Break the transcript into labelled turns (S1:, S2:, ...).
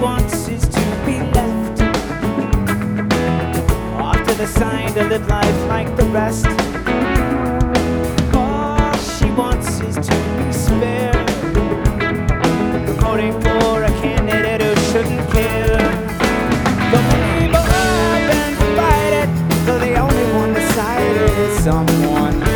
S1: wants is to be left off to the side to live life like the rest. All she wants is to be spared, voting for a candidate who shouldn't care. Don't believe up and fight it, though the only one decided is someone